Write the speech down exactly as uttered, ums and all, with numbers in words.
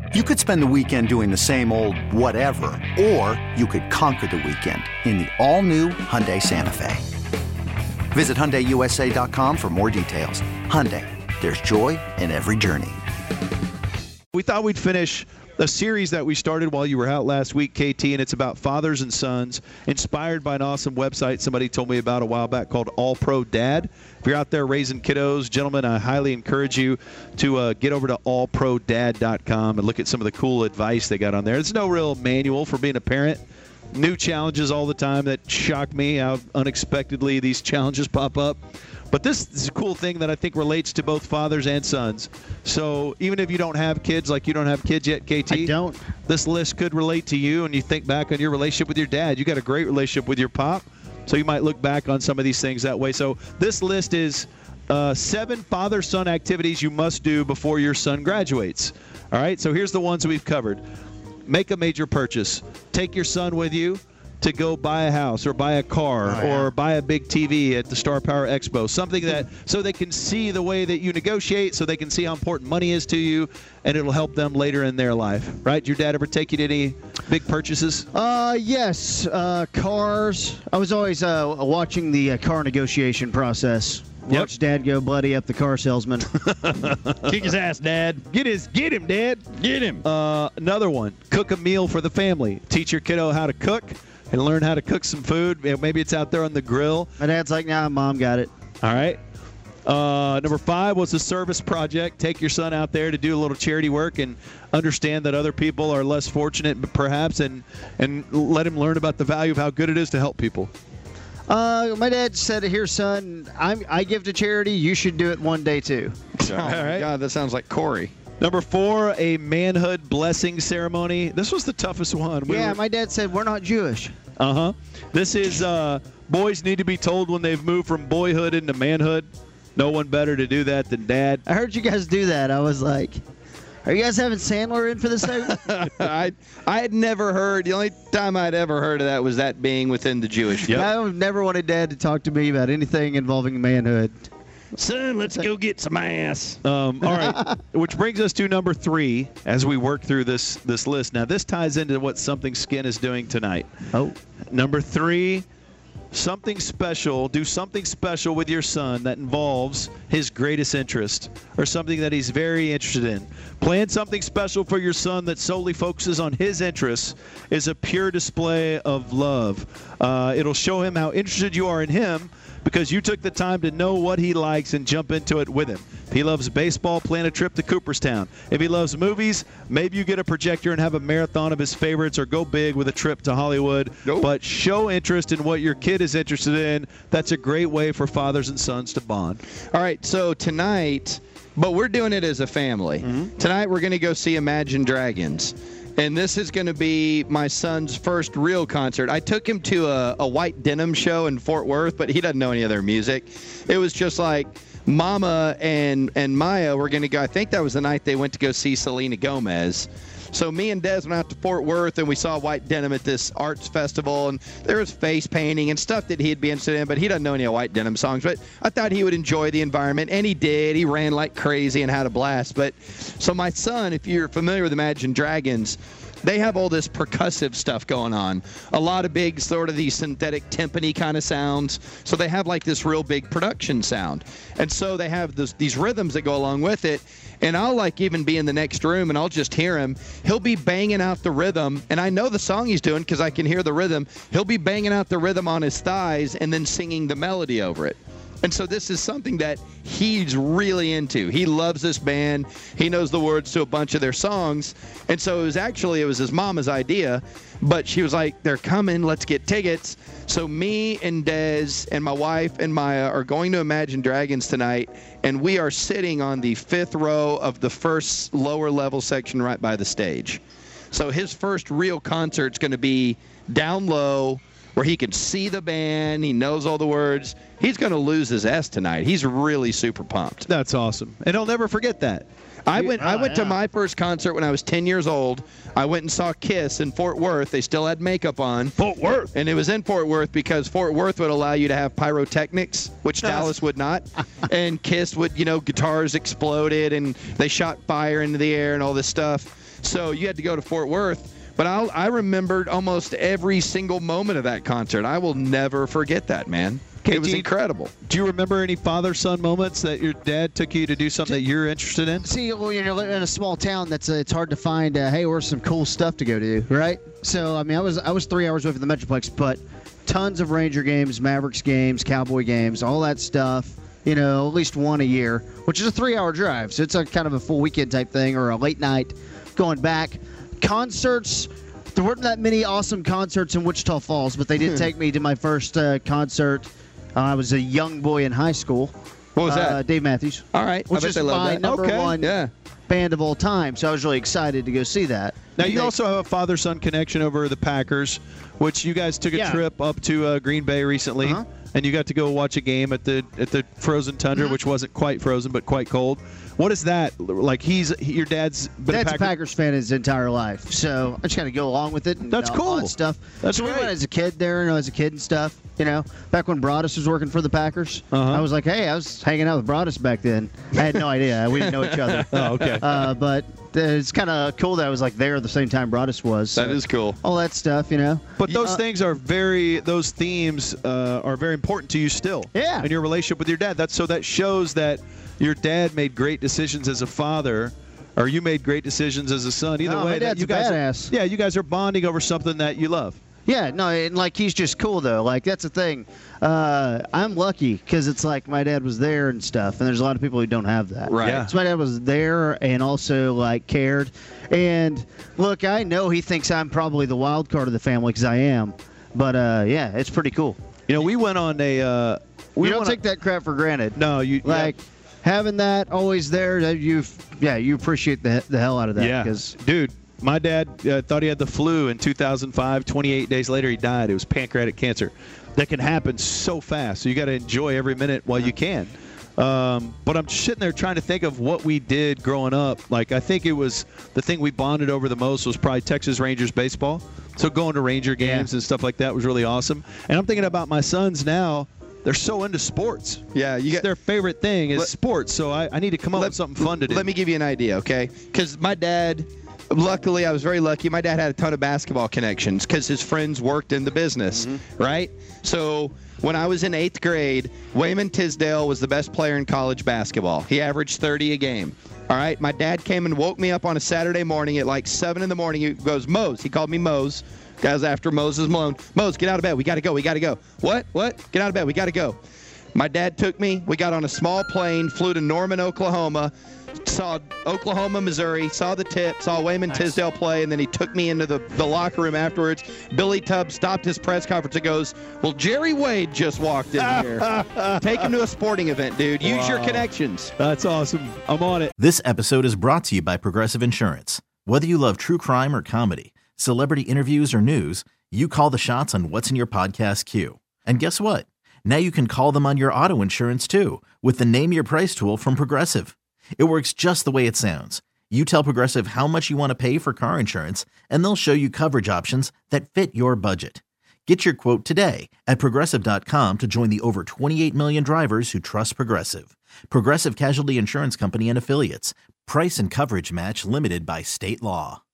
You could spend the weekend doing the same old whatever, or you could conquer the weekend in the all-new Hyundai Santa Fe. Visit Hyundai U S A dot com for more details. Hyundai, there's joy in every journey. We thought we'd finish a series that we started while you were out last week, K T, and it's about fathers and sons, inspired by an awesome website somebody told me about a while back called All Pro Dad. If you're out there raising kiddos, gentlemen, I highly encourage you to uh, get over to all pro dad dot com and look at some of the cool advice they got on there. There's no real manual for being a parent. New challenges all the time that shock me, how unexpectedly these challenges pop up. But this is a cool thing that I think relates to both fathers and sons. So even if you don't have kids, like you don't have kids yet, K T. I don't. This list could relate to you, and you think back on your relationship with your dad. You got a great relationship with your pop, so you might look back on some of these things that way. So this list is uh, seven father-son activities you must do before your son graduates. All right, so here's the ones we've covered. Make a major purchase. Take your son with you to go buy a house or buy a car oh, yeah. or buy a big T V at the Star Power Expo. Something that so they can see the way that you negotiate, so they can see how important money is to you, and it'll help them later in their life. Right? Did your dad ever take you to any big purchases? Uh, yes. Uh, cars. I was always uh, watching the uh, car negotiation process. Watch yep. Dad go bloody up the car salesman. Kick his ass, Dad. Get his, get him, Dad. Get him. Uh, another one. Cook a meal for the family. Teach your kiddo how to cook and learn how to cook some food. Maybe it's out there on the grill. My dad's like, nah, Mom got it. All right. Uh, number five was a service project. Take your son out there to do a little charity work and understand that other people are less fortunate, perhaps, and, and let him learn about the value of how good it is to help people. Uh, my dad said, here, son, I'm, I give to charity. You should do it one day, too. Oh, my right. God, that sounds like Corey. Number four, a manhood blessing ceremony. This was the toughest one. We yeah, were... my dad said, we're not Jewish. Uh-huh. This is uh, boys need to be told when they've moved from boyhood into manhood. No one better to do that than Dad. I heard you guys do that. I was like... Are you guys having Sandler in for this segment? I I had never heard. The only time I'd ever heard of that was that being within the Jewish. Yep. I've never wanted Dad to talk to me about anything involving manhood. Son, let's go get some ass. Um, all right, which brings us to number three as we work through this this list. Now, this ties into what Something Skin is doing tonight. Oh, number three. Something special, do something special with your son that involves his greatest interest or something that he's very interested in. Plan something special for your son that solely focuses on his interests is a pure display of love. Uh, it'll show him how interested you are in him because you took the time to know what he likes and jump into it with him. If he loves baseball, plan a trip to Cooperstown. If he loves movies, maybe you get a projector and have a marathon of his favorites or go big with a trip to Hollywood. Nope. But show interest in what your kid is interested in. That's a great way for fathers and sons to bond. All right, so tonight, but we're doing it as a family. Mm-hmm. Tonight we're going to go see Imagine Dragons. And this is going to be my son's first real concert. I took him to a, a White Denim show in Fort Worth, but he doesn't know any of their music. It was just like Mama and, and Maya were going to go. I think that was the night they went to go see Selena Gomez. So me and Des went out to Fort Worth, and we saw White Denim at this arts festival, and there was face painting and stuff that he'd be interested in, but he doesn't know any of White Denim songs. But I thought he would enjoy the environment, and he did. He ran like crazy and had a blast. But so my son, if you're familiar with Imagine Dragons, they have all this percussive stuff going on. A lot of big sort of these synthetic timpani kind of sounds. So they have like this real big production sound. And so they have this, these rhythms that go along with it. And I'll like even be in the next room and I'll just hear him. He'll be banging out the rhythm. And I know the song he's doing because I can hear the rhythm. He'll be banging out the rhythm on his thighs and then singing the melody over it. And so this is something that he's really into. He loves this band. He knows the words to a bunch of their songs. And so it was actually, it was his mama's idea. But she was like, they're coming. Let's get tickets. So me and Des and my wife and Maya are going to Imagine Dragons tonight. And we are sitting on the fifth row of the first lower level section right by the stage. So his first real concert's going to be down low, where he can see the band, he knows all the words. He's going to lose his S tonight. He's really super pumped. That's awesome. And he'll never forget that. I went oh, I went yeah. to my first concert when I was ten years old. I went and saw Kiss in Fort Worth. They still had makeup on. Fort Worth. And it was in Fort Worth because Fort Worth would allow you to have pyrotechnics, which Dallas would not. And Kiss would, you know, guitars exploded and they shot fire into the air and all this stuff. So you had to go to Fort Worth. But I'll, I remembered almost every single moment of that concert. I will never forget that, man. K T, it was incredible. Do you remember any father-son moments that your dad took you to do something that you're interested in? See, when you're living in a small town, that's uh, it's hard to find. Uh, hey, where's some cool stuff to go do, right? So, I mean, I was I was three hours away from the Metroplex, but tons of Ranger games, Mavericks games, Cowboy games, all that stuff. You know, at least one a year, which is a three-hour drive. So it's a kind of a full weekend type thing, or a late night going back. Concerts. There weren't that many awesome concerts in Wichita Falls, but they did take me to my first uh, concert. Uh, I was a young boy in high school. What was uh, that? Dave Matthews. All right. Which I bet is they love my that. number okay. one yeah. band of all time. So I was really excited to go see that. Now, And you they- also have a father-son connection over the Packers, which you guys took a Yeah. trip up to uh, Green Bay recently, Uh-huh. and you got to go watch a game at the at the frozen tundra, Mm-hmm. which wasn't quite frozen but quite cold. What is that like? He's he, your dad's been Dad's a a Packer- Packers fan his entire life, so I just got to go along with it. And, That's uh, cool. all that stuff. That's so we great. went as a kid there, you know, as a kid and stuff. You know, back when Broadus was working for the Packers, Uh-huh. I was like, hey, I was hanging out with Broadus back then. I had no idea. We didn't know each other. Oh, okay. Uh, but uh, it's kind of cool that I was like there at the same time Broadus was. That so is cool. all that stuff, you know. But those Uh, things are very, those themes uh, are very important to you still. Yeah. In your relationship with your dad. That's so that shows that your dad made great decisions as a father, or you made great decisions as a son. Either No, way, my that dad's you a guys, badass. Are, yeah, you guys are bonding over something that you love. Yeah, no, and like he's just cool though. Like that's the thing. Uh, I'm lucky because it's like my dad was there and stuff, and there's a lot of people who don't have that. Right. Yeah. So my dad was there and also like cared. And look, I know he thinks I'm probably the wild card of the family because I am. But uh, yeah, it's pretty cool. You know, we went on a. Uh, we We don't went on- take that crap for granted. No, you Like having that always there, that you yeah, you appreciate the the hell out of that. Yeah, Because dude, my dad uh, thought he had the flu in two thousand five. twenty-eight days later, he died. It was pancreatic cancer. That can happen so fast. So you got to enjoy every minute while you can. Um, but I'm just sitting there trying to think of what we did growing up. Like, I think it was the thing we bonded over the most was probably Texas Rangers baseball. So going to Ranger games Yeah. and stuff like that was really awesome. And I'm thinking about my sons now. They're so into sports. Yeah, you It's got their favorite thing is Let- sports. So I, I need to come up with something fun to do. Let me give you an idea, okay? Because my dad, luckily, I was very lucky. My dad had a ton of basketball connections because his friends worked in the business, right? So when I was in eighth grade, Wayman Tisdale was the best player in college basketball. He averaged thirty a game. All right, my dad came and woke me up on a Saturday morning at like seven in the morning. He goes, Mose. He called me Mose. Guys after Moses Malone. Mose, get out of bed. We got to go. We got to go. What? What? Get out of bed. We got to go. My dad took me. We got on a small plane, flew to Norman, Oklahoma, saw Oklahoma, Missouri, saw the tip, saw Wayman Tisdale play, and then he took me into the, the locker room afterwards. Billy Tubbs stopped his press conference and goes, well, Jerry Wade just walked in here. Take him to a sporting event, dude. Use your Wow. connections. That's awesome. I'm on it. This episode is brought to you by Progressive Insurance. Whether you love true crime or comedy, celebrity interviews or news, you call the shots on what's in your podcast queue. And guess what? Now you can call them on your auto insurance too with the Name Your Price tool from Progressive. It works just the way it sounds. You tell Progressive how much you want to pay for car insurance, and they'll show you coverage options that fit your budget. Get your quote today at Progressive dot com to join the over twenty-eight million drivers who trust Progressive. Progressive Casualty Insurance Company and Affiliates. Price and coverage match limited by state law.